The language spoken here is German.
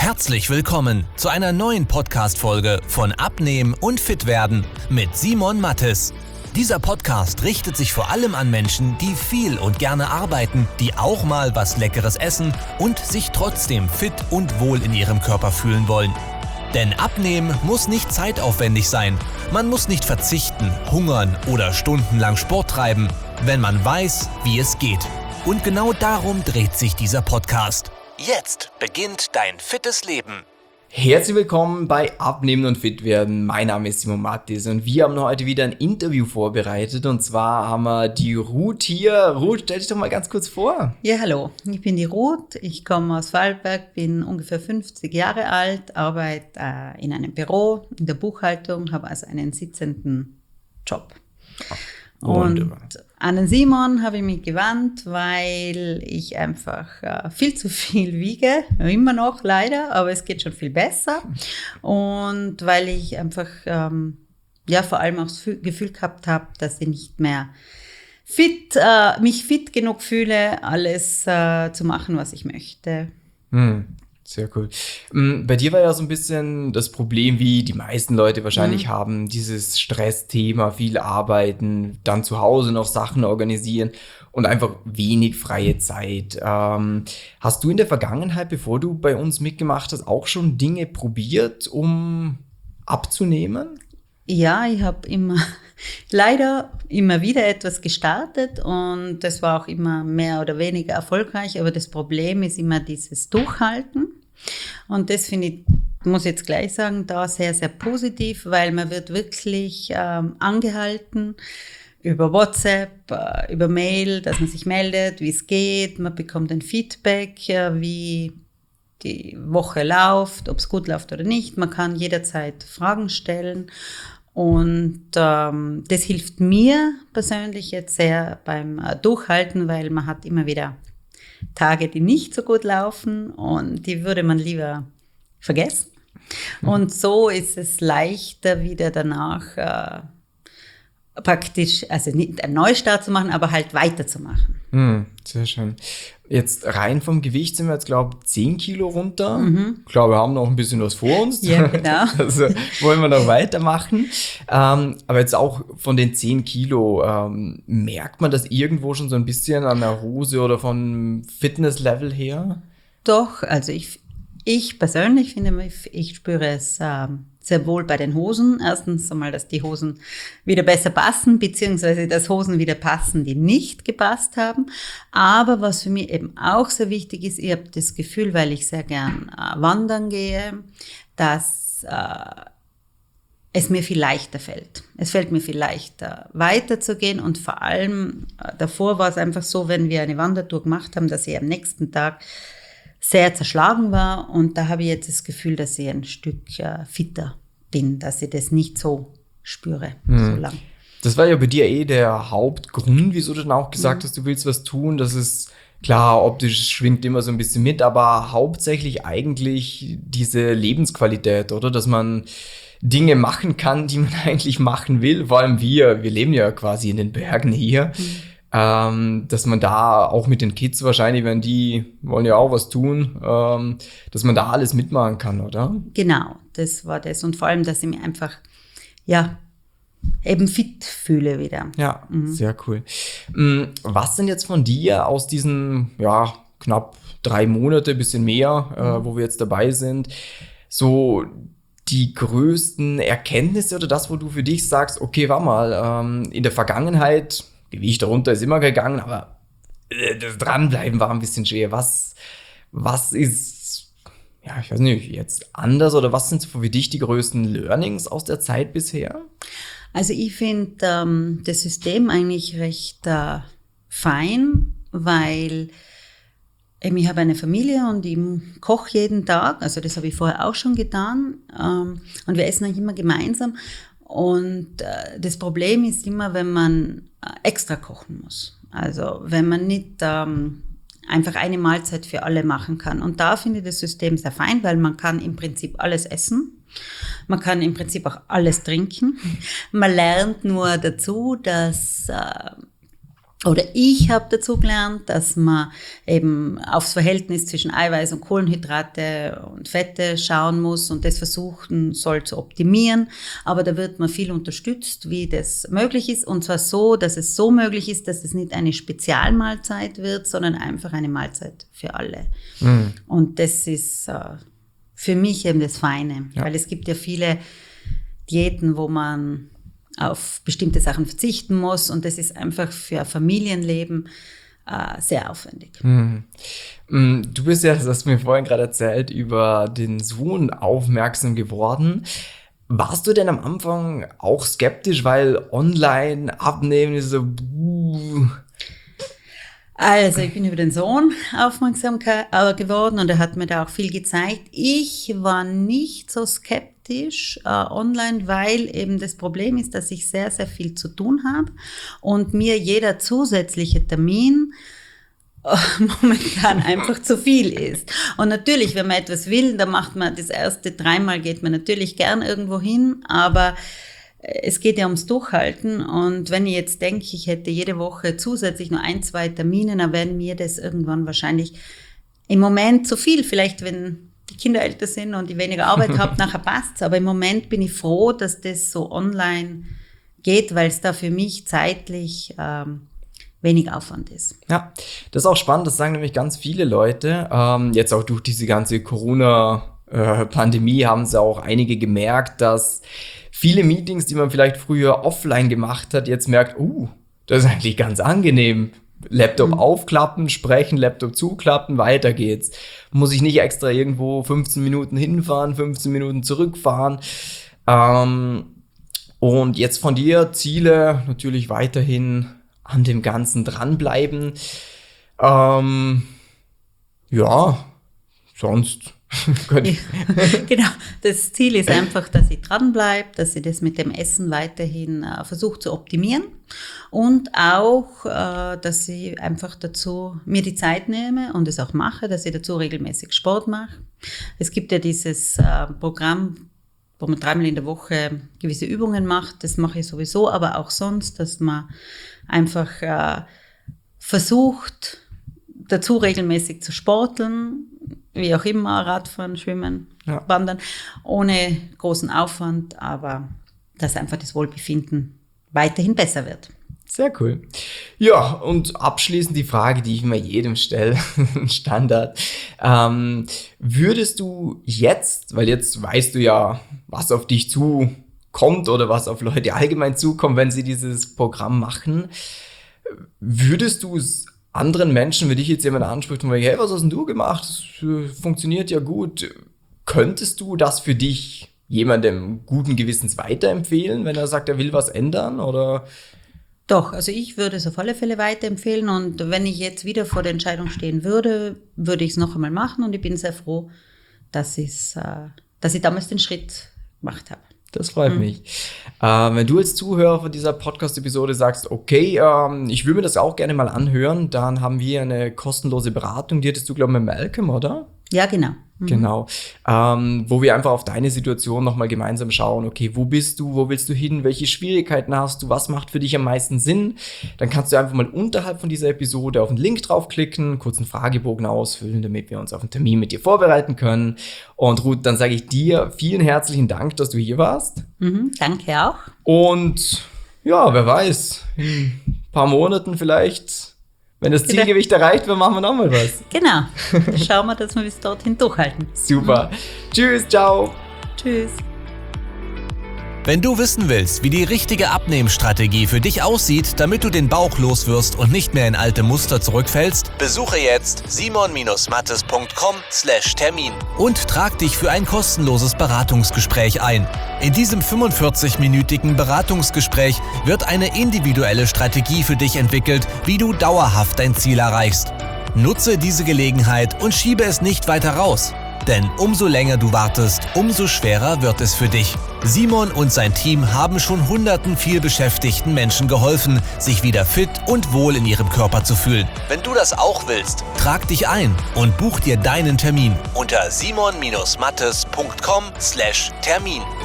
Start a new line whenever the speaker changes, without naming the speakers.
Herzlich willkommen zu einer neuen Podcast-Folge von Abnehmen und Fitwerden mit Simon Mattes. Dieser Podcast richtet sich vor allem an Menschen, die viel und gerne arbeiten, die auch mal was Leckeres essen und sich trotzdem fit und wohl in ihrem Körper fühlen wollen. Denn Abnehmen muss nicht zeitaufwendig sein. Man muss nicht verzichten, hungern oder stundenlang Sport treiben, wenn man weiß, wie es geht. Und genau darum dreht sich dieser Podcast. Jetzt beginnt dein fittes Leben.
Herzlich willkommen bei Abnehmen und Fitwerden. Mein Name ist Simon Mattes und wir haben heute wieder ein Interview vorbereitet. Und zwar haben wir die Ruth hier. Ruth, stell dich doch mal ganz kurz vor.
Ja, hallo. Ich bin die Ruth. Ich komme aus Vorarlberg, bin ungefähr 50 Jahre alt, arbeite in einem Büro, in der Buchhaltung, habe also einen sitzenden Job.
Wunderbar.
Und an den Simon habe ich mich gewandt, weil ich einfach viel zu viel wiege, immer noch leider, aber es geht schon viel besser. Und weil ich einfach vor allem auch das Gefühl gehabt habe, dass ich nicht mehr mich fit genug fühle, alles zu machen, was ich möchte.
Sehr cool. Bei dir war ja so ein bisschen das Problem, wie die meisten Leute wahrscheinlich haben, dieses Stressthema, viel arbeiten, dann zu Hause noch Sachen organisieren und einfach wenig freie Zeit. Hast du in der Vergangenheit, bevor du bei uns mitgemacht hast, auch schon Dinge probiert, um abzunehmen?
Ja, ich habe leider immer wieder etwas gestartet und das war auch immer mehr oder weniger erfolgreich, aber das Problem ist immer dieses Durchhalten und das finde ich, muss ich jetzt gleich sagen, da sehr, sehr positiv, weil man wird wirklich angehalten über WhatsApp, über Mail, dass man sich meldet, wie es geht, man bekommt ein Feedback, wie die Woche läuft, ob es gut läuft oder nicht. Man kann jederzeit Fragen stellen und das hilft mir persönlich jetzt sehr beim Durchhalten, weil man hat immer wieder Tage, die nicht so gut laufen und die würde man lieber vergessen. Und so ist es leichter wieder danach praktisch, also nicht einen Neustart zu machen, aber halt weiterzumachen.
Sehr schön. Jetzt rein vom Gewicht sind wir jetzt, glaube ich, 10 Kilo runter. Ich glaube, wir haben noch ein bisschen was vor uns.
Ja, genau.
Also wollen wir noch weitermachen. Aber jetzt auch von den 10 Kilo, merkt man das irgendwo schon so ein bisschen an der Hose oder vom Fitnesslevel her?
Doch, also ich persönlich finde, ich spüre es sehr wohl bei den Hosen. Erstens einmal, dass die Hosen wieder besser passen, beziehungsweise dass Hosen wieder passen, die nicht gepasst haben. Aber was für mich eben auch sehr wichtig ist, ich habe das Gefühl, weil ich sehr gern wandern gehe, dass es mir viel leichter fällt. Es fällt mir viel leichter, weiterzugehen und vor allem davor war es einfach so, wenn wir eine Wandertour gemacht haben, dass ich am nächsten Tag sehr zerschlagen war und da habe ich jetzt das Gefühl, dass ich ein Stück fitter bin, dass ich das nicht so spüre, so lang.
Das war ja bei dir der Hauptgrund, wieso du dann auch gesagt hast, du willst was tun. Das ist klar, optisch schwingt immer so ein bisschen mit, aber hauptsächlich eigentlich diese Lebensqualität, oder? Dass man Dinge machen kann, die man eigentlich machen will. Vor allem wir leben ja quasi in den Bergen hier. Dass man da auch mit den Kids wahrscheinlich, wenn die wollen ja auch was tun, dass man da alles mitmachen kann, oder?
Genau, das war das. Und vor allem, dass ich mich einfach, eben fit fühle wieder.
Ja, sehr cool. Was denn jetzt von dir aus diesen, knapp 3 Monate, bisschen mehr, wo wir jetzt dabei sind, so die größten Erkenntnisse oder das, wo du für dich sagst, okay, warte mal, in der Vergangenheit Gewicht darunter ist immer gegangen, aber das Dranbleiben war ein bisschen schwer. Was ist, ich weiß nicht, jetzt anders oder was sind für dich die größten Learnings aus der Zeit bisher?
Also ich finde das System eigentlich recht fein, weil ich habe eine Familie und ich koche jeden Tag, also das habe ich vorher auch schon getan und wir essen eigentlich immer gemeinsam. Und das Problem ist immer, wenn man extra kochen muss. Also wenn man nicht einfach eine Mahlzeit für alle machen kann. Und da finde ich das System sehr fein, weil man kann im Prinzip alles essen. Man kann im Prinzip auch alles trinken. Man lernt nur dazu, dass Oder ich habe dazu gelernt, dass man eben aufs Verhältnis zwischen Eiweiß und Kohlenhydrate und Fette schauen muss und das versuchen soll zu optimieren. Aber da wird man viel unterstützt, wie das möglich ist. Und zwar so, dass es so möglich ist, dass es nicht eine Spezialmahlzeit wird, sondern einfach eine Mahlzeit für alle. Mhm. Und das ist für mich eben das Feine. Ja. Weil es gibt ja viele Diäten, wo man auf bestimmte Sachen verzichten muss und das ist einfach für ein Familienleben sehr aufwendig.
Du bist ja, das hast du mir vorhin gerade erzählt, über den Sohn aufmerksam geworden. Warst du denn am Anfang auch skeptisch, weil online abnehmen ist so...
Also ich bin über den Sohn aufmerksam geworden und er hat mir da auch viel gezeigt. Ich war nicht so skeptisch online, weil eben das Problem ist, dass ich sehr, sehr viel zu tun habe und mir jeder zusätzliche Termin momentan einfach zu viel ist. Und natürlich, wenn man etwas will, dann macht man das erste 3-mal geht man natürlich gern irgendwo hin, aber es geht ja ums Durchhalten und wenn ich jetzt denke, ich hätte jede Woche zusätzlich nur 1-2 Termine, dann werden mir das irgendwann wahrscheinlich im Moment zu viel. Vielleicht, wenn die Kinder älter sind und ich weniger Arbeit habe, nachher passt's. Aber im Moment bin ich froh, dass das so online geht, weil es da für mich zeitlich wenig Aufwand ist.
Ja, das ist auch spannend. Das sagen nämlich ganz viele Leute. Jetzt auch durch diese ganze Corona-Pandemie haben sie auch einige gemerkt, dass viele Meetings, die man vielleicht früher offline gemacht hat, jetzt merkt, das ist eigentlich ganz angenehm. Laptop aufklappen, sprechen, Laptop zuklappen, weiter geht's. Muss ich nicht extra irgendwo 15 Minuten hinfahren, 15 Minuten zurückfahren. Und jetzt von dir Ziele natürlich weiterhin an dem Ganzen dranbleiben. Ja, sonst...
Genau, das Ziel ist einfach, dass ich dranbleibe, dass ich das mit dem Essen weiterhin versuche zu optimieren und auch, dass ich einfach dazu mir die Zeit nehme und es auch mache, dass ich dazu regelmäßig Sport mache. Es gibt ja dieses Programm, wo man 3-mal in der Woche gewisse Übungen macht, das mache ich sowieso, aber auch sonst, dass man einfach versucht, dazu regelmäßig zu sporteln, wie auch immer, Radfahren, Schwimmen, Wandern, ohne großen Aufwand, aber dass einfach das Wohlbefinden weiterhin besser wird.
Sehr cool. Ja, und abschließend die Frage, die ich immer jedem stelle, Standard. Würdest du jetzt, weil jetzt weißt du ja, was auf dich zukommt oder was auf Leute allgemein zukommt, wenn sie dieses Programm machen, würdest du es anderen Menschen, wenn dich jetzt jemand anspricht und sagt, hey, was hast denn du gemacht? Das funktioniert ja gut. Könntest du das für dich jemandem guten Gewissens weiterempfehlen, wenn er sagt, er will was ändern? Oder?
Doch, also ich würde es auf alle Fälle weiterempfehlen und wenn ich jetzt wieder vor der Entscheidung stehen würde, würde ich es noch einmal machen und ich bin sehr froh, dass ich damals den Schritt gemacht habe.
Das freut mich. Wenn du als Zuhörer von dieser Podcast-Episode sagst, okay, ich will mir das auch gerne mal anhören, dann haben wir eine kostenlose Beratung. Die hattest du, glaube ich, mit Malcolm, oder?
Ja, genau.
Genau. Wo wir einfach auf deine Situation nochmal gemeinsam schauen, okay, wo bist du, wo willst du hin, welche Schwierigkeiten hast du, was macht für dich am meisten Sinn? Dann kannst du einfach mal unterhalb von dieser Episode auf den Link draufklicken, kurz einen Fragebogen ausfüllen, damit wir uns auf einen Termin mit dir vorbereiten können. Und Ruth, dann sage ich dir vielen herzlichen Dank, dass du hier warst.
Danke auch.
Und ja, wer weiß, in ein paar Monaten vielleicht... Wenn das Zielgewicht erreicht wird, machen wir nochmal was.
Genau. Dann schauen wir, dass wir bis dorthin durchhalten.
Super. Tschüss, ciao.
Tschüss.
Wenn du wissen willst, wie die richtige Abnehmstrategie für dich aussieht, damit du den Bauch loswirst und nicht mehr in alte Muster zurückfällst, besuche jetzt simon-mattes.com/Termin und trag dich für ein kostenloses Beratungsgespräch ein. In diesem 45-minütigen Beratungsgespräch wird eine individuelle Strategie für dich entwickelt, wie du dauerhaft dein Ziel erreichst. Nutze diese Gelegenheit und schiebe es nicht weiter raus. Denn umso länger du wartest, umso schwerer wird es für dich. Simon und sein Team haben schon hunderten vielbeschäftigten Menschen geholfen, sich wieder fit und wohl in ihrem Körper zu fühlen. Wenn du das auch willst, trag dich ein und buch dir deinen Termin unter simon-mattes.com/Termin.